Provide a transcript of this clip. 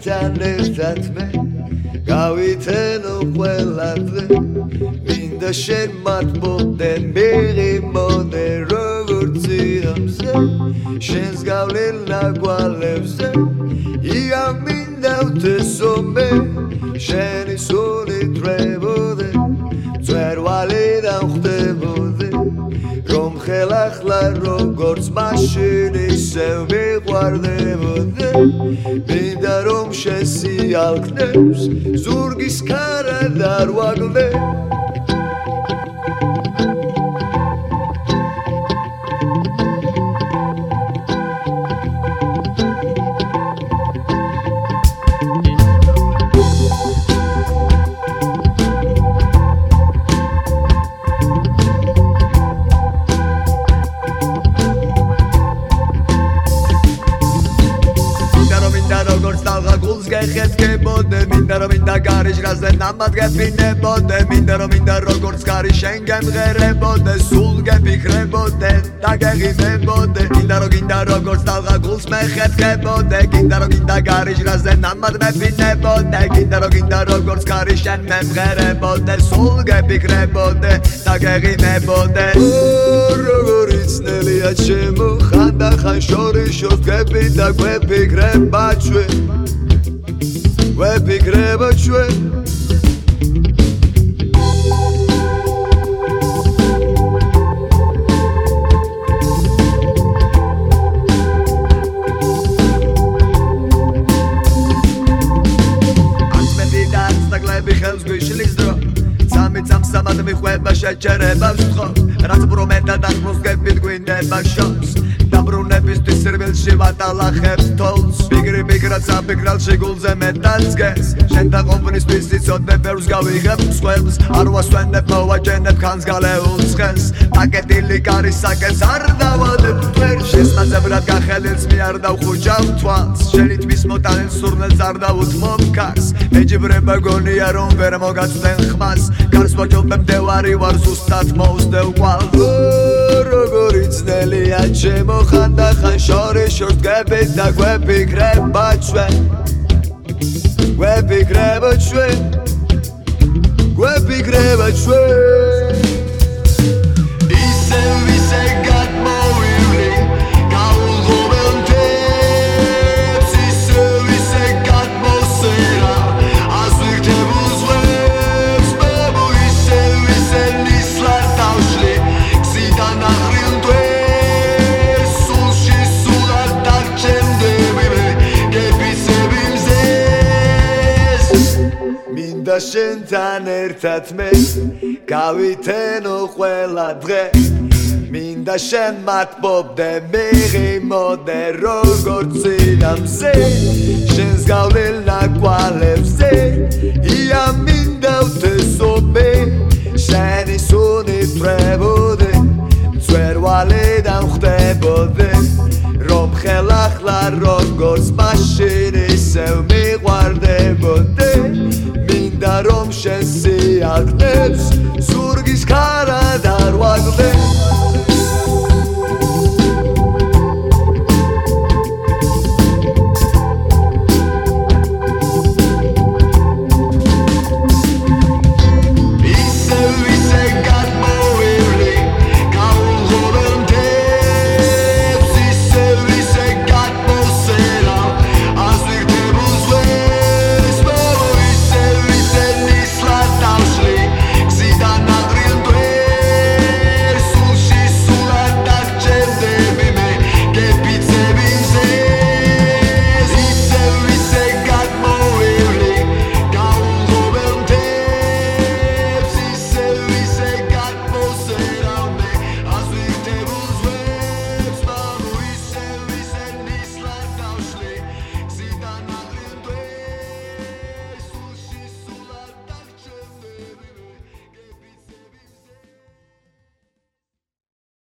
შენთან ერთად მე გავითენო ყველა დღე მინდა შენ მათბობდე მიღიმოდე როგორც იღამზე შენს გავლილ ნაგვალებზე ია მინდა ვთესო მე შენი სულით რევოდე მწვერვალი დავხდებოდე რომ ხელახლა როგორც მაშინ ისევ ვიყვარდებოდე მინდა რომ შესიალქნებს ზურგის ქარა დარვაგლე გეხეთქებოდე მინდა რომ მინდა გარიშრაზე ნამად გეფინებოდე მინდა რომ მინდა როგორც გარი შენ გემღერებოდე სულ გეფიქრებოდე და გეღიმებოდე მინდა რომ გინდა როგორც თალღა გულს მეხეთქებოდე გინდა რომ გინდა გარიშრაზე ნამად გეფინებოდე გინდა რომ გინდა როგორც გარი შენ მემღერებოდე სულ გეფიქრებოდე და გეღიმებოდე როგორი ცნელია ჩემო ხანდახან შორიშოს გები და გვეფიქრება ჩვენ ვეფიქრება ჩვენ აცმედი და აცტაკლები ხელს გვიშლის დრო სამად მიხვება შეჩერება ვსთხო რაც ბრომეთა დახმოს გებით გვინდება შობს დაბრუნებისთვის სერვილში ვატალახებს თოლს ბიგრად საფიქრალში გულზე მეტალსგეს შენთან ყოფნისთვის იცოდე ბევრს გავიღებ მსხვერპლს არ ვასვენებ მოვაჯენებ ხანს გალეულს ხენს პაკეტილი კარისაკეს არ დავადებ თვერ შესაძლებლად გახელილს მე არ დავხუჯავ თვალს შენი თმის მოტანილ სურნელს არ დავუთმობ კარს მეჯიბრება გონია რომ ვერ მოგაცდენ ხმას გარს ვაჯობებ მდევარი ვარ ზუსტად მოუსდევ ყვალ როგორი ძნელია ჩემო ხანდახან შორიშოს გებით და გვეფიქრება ჩვენ გვეფიქრება ჩვენ გვეფიქრება ჩვენ ისე გადმოვივლი გაუღობელ მთებს ისე გადმოსერა ასვირთებულ ზღვებს ბებუ ისე ნისლარ დავშლი გზიდან აღრილ მტვერს სულში სულად დაგჩენდები მე გეფიცები მზეს მინდა შენთან ერთად მე გავითენო ყველა დღე მინდა შენ მათბობდე მიღიმოდე როგორც იდამზე შენს გავლილ ნაკვალებზე ია მინდა ვთესო მე შენი სუნით რევოდე მწვერვალი დავხდებოდე რომ ხელახლა როგორც მაშინ ისევ მიყვარდებოდე მინდა რომ შენ სიალქნებს